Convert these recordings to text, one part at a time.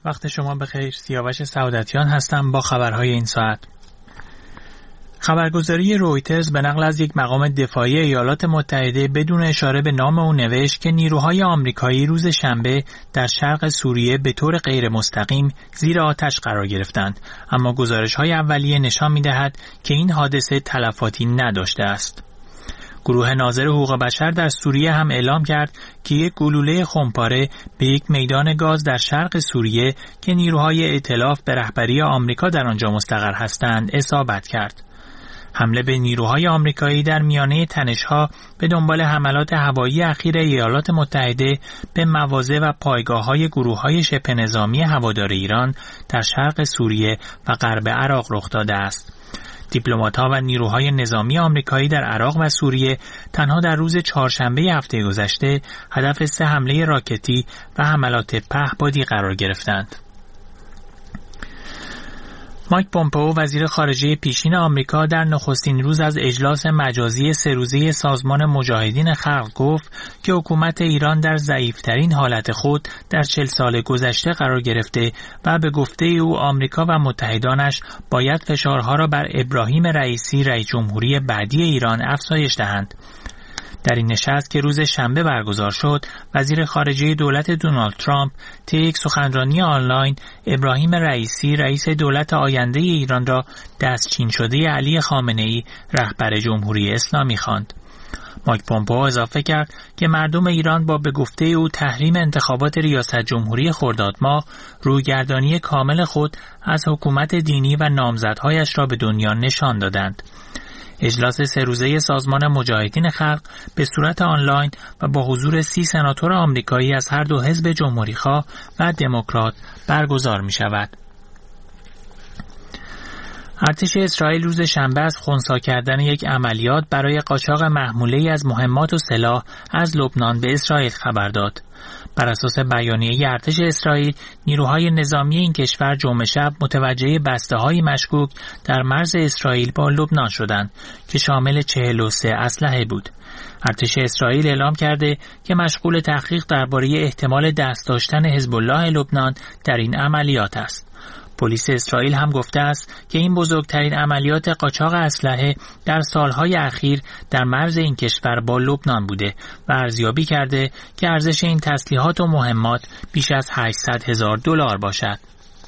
وقت شما بخیر. سیاوش سعادتیان هستم با خبرهای این ساعت. خبرگزاری رویترز به نقل از یک مقام دفاعی ایالات متحده بدون اشاره به نام او نوشت که نیروهای آمریکایی روز شنبه در شرق سوریه به طور غیر مستقیم زیر آتش قرار گرفتند، اما گزارش‌های اولیه نشان می‌دهد که این حادثه تلفاتی نداشته است. گروه ناظر حقوق بشر در سوریه هم اعلام کرد که یک گلوله خمپاره به یک میدان گاز در شرق سوریه که نیروهای ائتلاف به رهبری آمریکا در آنجا مستقر هستند اصابت کرد. حمله به نیروهای آمریکایی در میانه تنش‌ها به دنبال حملات هوایی اخیر ایالات متحده به مواضع و پایگاه‌های گروه‌های شبه نظامی هوادار ایران در شرق سوریه و غرب عراق رخ داده است. دیپلمات‌ها و نیروهای نظامی آمریکایی در عراق و سوریه تنها در روز چهارشنبه هفته گذشته هدف 3 حمله راکتی و حملات پهپادی قرار گرفتند. مایک پومپئو وزیر خارجه پیشین آمریکا در نخستین روز از اجلاس مجازی 3 روزه سازمان مجاهدین خلق گفت که حکومت ایران در ضعیف‌ترین حالت خود در 40 سال گذشته قرار گرفته و به گفته او آمریکا و متحدانش باید فشارها را بر ابراهیم رئیسی رئیس جمهوری بعدی ایران افزایش دهند. در این نشست که روز شنبه برگزار شد، وزیر خارجه دولت دونالد ترامپ طی یک سخنرانی آنلاین ابراهیم رئیسی رئیس دولت آینده ایران را دستچین شده علی خامنه‌ای رهبر جمهوری اسلامی خواند. مایک پومپئو اضافه کرد که مردم ایران با به گفته او تحریم انتخابات ریاست جمهوری خرداد ماه رویگردانی کامل خود از حکومت دینی و نامزدهایش را به دنیا نشان دادند. اجلاس 3 روزه سازمان مجاهدین خلق به صورت آنلاین و با حضور 30 سناتور آمریکایی از هر دو حزب جمهوریخواه و دموکرات برگزار می شود. ارتش اسرائیل روز شنبه از خنثی کردن یک عملیات برای قاچاق محموله‌ای از مهمات و سلاح از لبنان به اسرائیل خبر داد. بر اساس بیانیه ارتش اسرائیل، نیروهای نظامی این کشور جمعه شب متوجه بسته‌های مشکوک در مرز اسرائیل با لبنان شدند که شامل 43 اسلحه بود. ارتش اسرائیل اعلام کرده که مشغول تحقیق درباره احتمال دست داشتن حزب الله لبنان در این عملیات است. پلیس اسرائیل هم گفته است که این بزرگترین عملیات قاچاق اسلحه در سالهای اخیر در مرز این کشور با لبنان بوده و ارزیابی کرده که ارزش این تسلیحات و مهمات بیش از $800,000 باشد.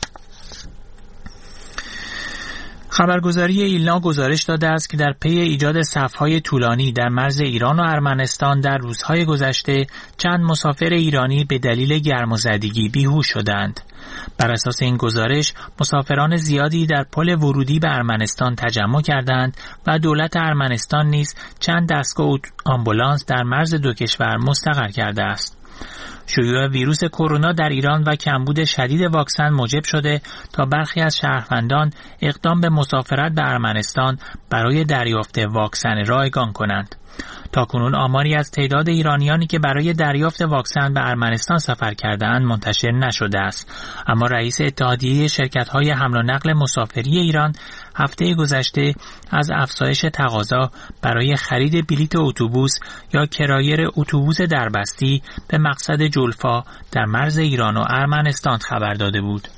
خبرگزاری ایلنا گزارش داده است که در پی ایجاد صف‌های طولانی در مرز ایران و ارمنستان در روزهای گذشته چند مسافر ایرانی به دلیل گرمازدگی بیهوش شدند. بر اساس این گزارش مسافران زیادی در پل ورودی به ارمنستان تجمع کردند و دولت ارمنستان نیز چند دستگاه آمبولانس در مرز دو کشور مستقر کرده است. شیوع ویروس کرونا در ایران و کمبود شدید واکسن موجب شده تا برخی از شهروندان اقدام به مسافرت به ارمنستان برای دریافت واکسن رایگان کنند. تاکنون آماری از تعداد ایرانیانی که برای دریافت واکسن به ارمنستان سفر کرده‌اند منتشر نشده است، اما رئیس اتحادیه شرکت‌های حمل و نقل مسافری ایران هفته گذشته از افزایش تقاضا برای خرید بلیط اتوبوس یا کرایه اتوبوس دربستی به مقصد جلفا در مرز ایران و ارمنستان خبر داده بود.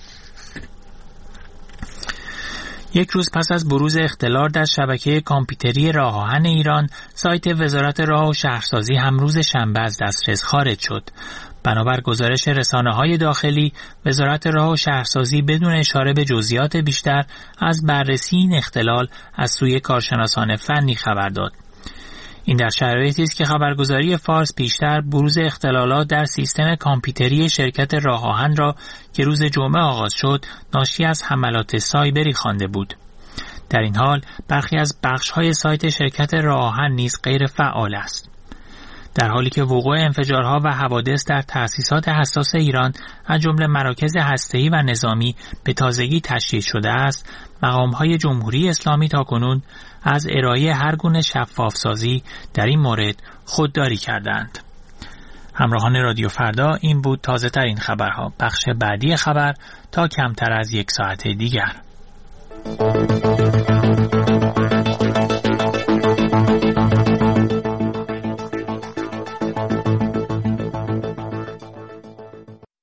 یک روز پس از بروز اختلال در شبکه کامپیوتری راه آهن ایران، سایت وزارت راه و شهرسازی هم روز شنبه از دسترس خارج شد. بنابر گزارش رسانه‌های داخلی، وزارت راه و شهرسازی بدون اشاره به جزئیات بیشتر از بررسی این اختلال از سوی کارشناسان فنی خبر داد. این در شرایطی است که خبرگزاری فارس پیشتر بروز اختلالات در سیستم کامپیوتری شرکت راه آهن را که روز جمعه آغاز شد ناشی از حملات سایبری خوانده بود. در این حال برخی از بخش‌های سایت شرکت راه آهن نیز غیر فعال است. در حالی که وقوع انفجارها و حوادث در تأسیسات حساس ایران از جمله مراکز هسته‌ای و نظامی به تازگی تشدید شده است، مقام‌های جمهوری اسلامی تاکنون از ارائه هر گونه شفافسازی در این مورد خودداری کردند. همراهان رادیو فردا، این بود تازه ترین خبرها. بخش بعدی خبر تا کمتر از 1 ساعت دیگر.